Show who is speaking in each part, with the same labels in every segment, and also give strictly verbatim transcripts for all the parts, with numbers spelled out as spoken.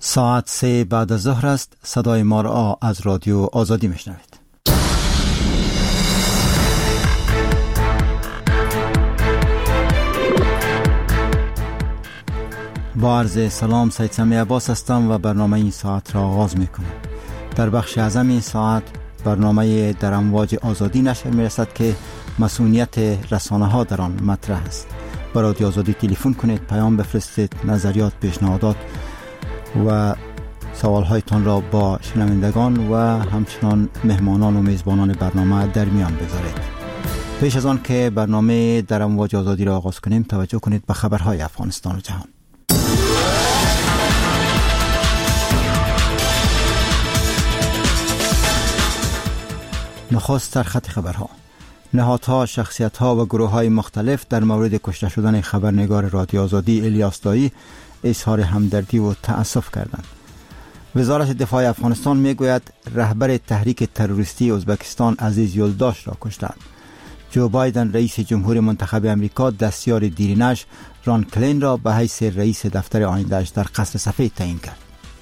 Speaker 1: ساعت سه بعد از ظهر است. صدای ما را از رادیو آزادی میشنوید. با عرض سلام، سید سمی عباس هستم و برنامه این ساعت را آغاز میکنم. در بخش اعظم این ساعت برنامه در امواج آزادی نشر میرسد که مسئولیت رسانه ها در آن مطرح است. با رادیو آزادی تلفن کنید، پیام بفرستید، نظریات، پیشنهادات و سوالهایتان را با شنوندگان و همچنان مهمانان و میزبانان برنامه در میان بگذارید. پیش از آن که برنامه در امواج آزادی را آغاز کنیم، توجه کنید به خبرهای افغانستان و جهان. نخست سرخط خبرها. نهادها، شخصیت‌ها و گروه‌های مختلف در مورد کشته شدن خبرنگار رادیو آزادی الیاس دایی اظهار همدردی و تأسف کردند. وزارت دفاع افغانستان میگوید رهبر تحریک تروریستی ازبکستان عزیز یلداش را کشتند. جو بایدن رئیس جمهور منتخب امریکا دستیار دیرینش ران کلین را به حیث رئیس دفتر آینده‌اش در قصر سفید تعیین کرد.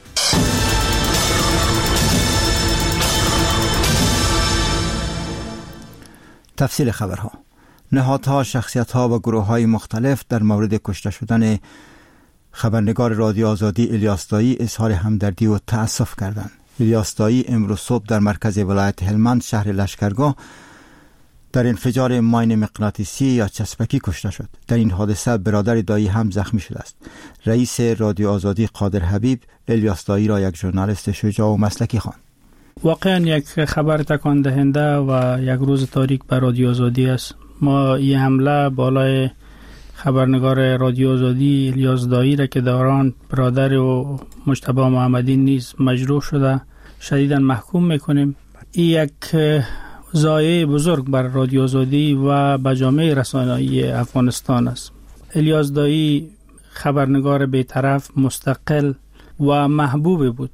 Speaker 1: تفصیل خبرها. نهادها، شخصیت‌ها و گروه‌های مختلف در مورد کشته شدن خبرنگار رادیو آزادی الیاس دایی اظهار همدردی و تأسف کردند. الیاس دایی امروز صبح در مرکز ولایت هلمند شهر لشکرگاه در انفجار ماین مغناطیسی یا چسبکی کشته شد. در این حادثه برادر دایی هم زخمی شده است. رئیس رادیو آزادی قادر حبیب الیاس دایی را یک ژورنالیست شجاع و مسلکی خواند.
Speaker 2: واقعا یک خبر تکان دهنده و یک روز تاریک بر رادیو آزادی است. ما این حمله بالای خبرنگار رادیو آزادی الیاس دایی را که دوران برادر و مجتبی محمدی نیز مجروح شده شدیداً محکوم میکنیم. این یک ضایعه بزرگ بر رادیو آزادی و به جامعه رسانه‌ای افغانستان است. الیاس دایی خبرنگار بی‌طرف، مستقل و محبوب بود.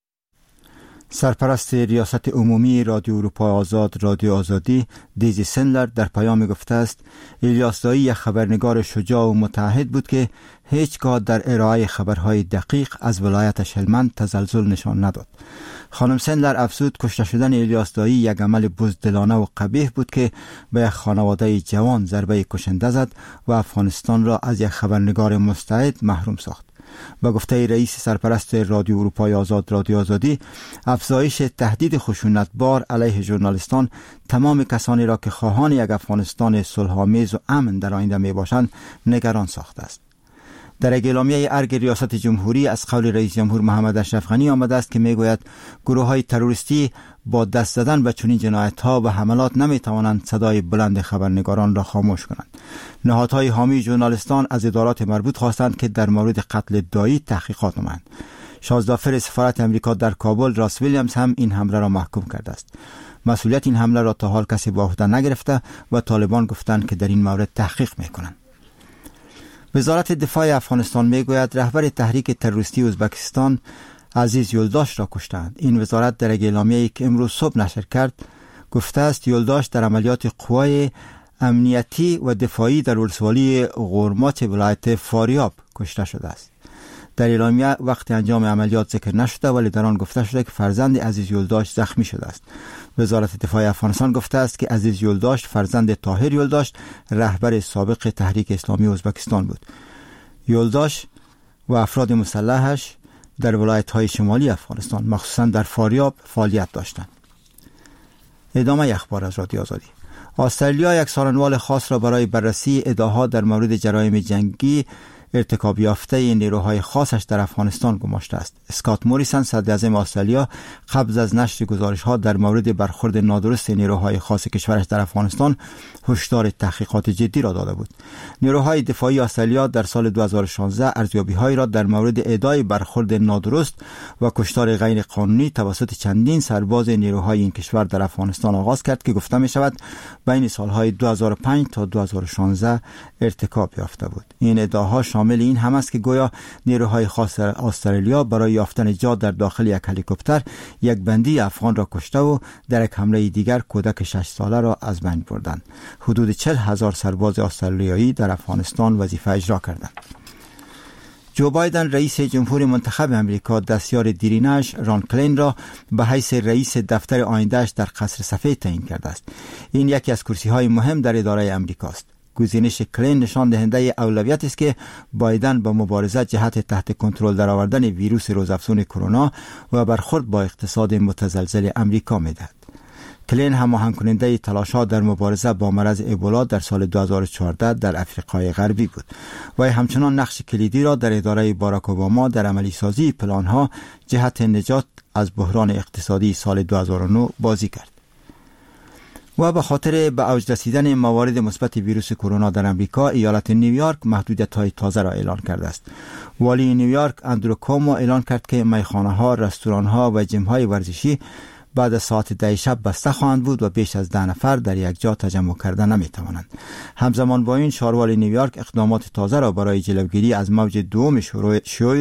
Speaker 1: سرپرست ریاست عمومی رادیو اروپا آزاد رادیو آزادی دیزی سندلر در پیام گفته است الیاس دایی یک خبرنگار شجاع و متعهد بود که هیچگاه در ارائه خبرهای دقیق از ولایتش هلمند تزلزل نشان نداد. خانم سندلر افزود کشته شدن الیاس دایی یک عمل بزدلانه و قبیح بود که به یک خانواده جوان ضربه کشنده زد و افغانستان را از یک خبرنگار مستعد محروم ساخت. با گفته رئیس سرپرست رادیو اروپای آزاد رادیو آزادی، افزایش تهدید خشونتبار علیه ژورنالیستان تمام کسانی را که خواهان یک افغانستان صلح‌آمیز و امن در آینده می باشند نگران ساخته است. در اعلامیه ارگ ریاست جمهوری از قول رئیس جمهور محمد اشرف غنی آمده است که میگوید گروه‌های تروریستی با دست زدن به چنین جنایت‌ها و حملات نمی‌توانند صدای بلند خبرنگاران را خاموش کنند. نهادهای حامی ژورنالیستان از ادارات مربوط خواستند که در مورد قتل دایی تحقیقات نمایند. شازده‌فر سفارت امریکا در کابل راس ویلیامز هم این حمله را محکوم کرده است. مسئولیت این حمله را تا حال کسی به عهده نگرفته و طالبان گفتند که در این مورد تحقیق می‌کنند. وزارت دفاع افغانستان میگوید رهبر تحریک تروریستی ازبکستان عزیز یلداش را کشتند. این وزارت در اعلامیه‌ای که امروز صبح نشر کرد گفته است یلداش در عملیات قوای امنیتی و دفاعی در ولسوالی غورماچ ولایت فاریاب کشته شده است. در اعلامیه وقت انجام عملیات ذکر نشده ولی در آن گفته شده که فرزند عزیز یلداش زخمی شده است. وزارت دفاع افغانستان گفته است که عزیز یلداش فرزند طاهر یلداش رهبر سابق تحریک اسلامی ازبکستان بود. یلداش و افراد مسلحش در ولایت‌های شمالی افغانستان مخصوصاً در فاریاب فعالیت داشتند. ادامه اخبار از رادیو آزادی. استرالیا یک سارنوال خاص را برای بررسی ادعاها در مورد جرایم جنگی ارتکاب یافته نیروهای خاصش در افغانستان گماشته است. اسکات موریسن صدر اعظم استرالیا قبل از نشر گزارش‌ها در مورد برخورد نادرست نیروهای خاص کشورش در افغانستان هشدار تحقیقات جدی را داده بود. نیروهای دفاعی استرالیا در سال دو هزار و شانزده ارزیابی‌هایی را در مورد ادعای برخورد نادرست و کشتار غیر قانونی توسط چندین سرباز نیروهای این کشور در افغانستان آغاز کرد که گفته می‌شود بین سالهای دو هزار و پنج تا دو هزار و شانزده ارتکاب یافته بود. این ادعاها شامل این هم است که گویا نیروهای خاص استرالیا برای یافتن نجات در داخل یک هلیکوپتر یک بندی افغان را کشته و در یک حمله دیگر کودک شش ساله را از بین بردند. حدود چهل هزار سرباز استرالیایی در افغانستان وظیفه اجرا کردند. جو بایدن رئیس جمهور منتخب امریکا دستیار دیرینش ران کلین را به حیث رئیس دفتر آیندهش در قصر سفید تعیین کرده است. این یکی از کرسی‌های مهم در اداره امریکا است. گزینش کلین نشان دهنده اولویت است که بایدن با مبارزه جهت تحت کنترل درآوردن ویروس روزافزون کرونا و برخورد با اقتصاد متزلزل امریکا می‌دهد. کلین هماهنگ کننده تلاش‌ها در مبارزه با مرض ابولا در سال دو هزار و چهارده در افریقای غربی بود و همچنان نقش کلیدی را در اداره باراک اوباما در عملی سازی پلان‌ها جهت نجات از بحران اقتصادی سال دو هزار و نه بازی کرد. و به خاطر به اوج رسیدن موارد مثبت ویروس کرونا در امریکا، ایالت نیویورک محدودیت‌های تازه را اعلان کرده است. والی نیویورک اندرو کومو اعلان کرد که میخانه‌ها، رستوران‌ها و جیم‌های ورزشی بعد از ساعت ده شب بسته خواهند بود و بیش از ده نفر در یک جا تجمع کردن نمی‌توانند. همزمان با این، شهروال نیویورک اقدامات تازه را برای جلوگیری از موج دوم شیوع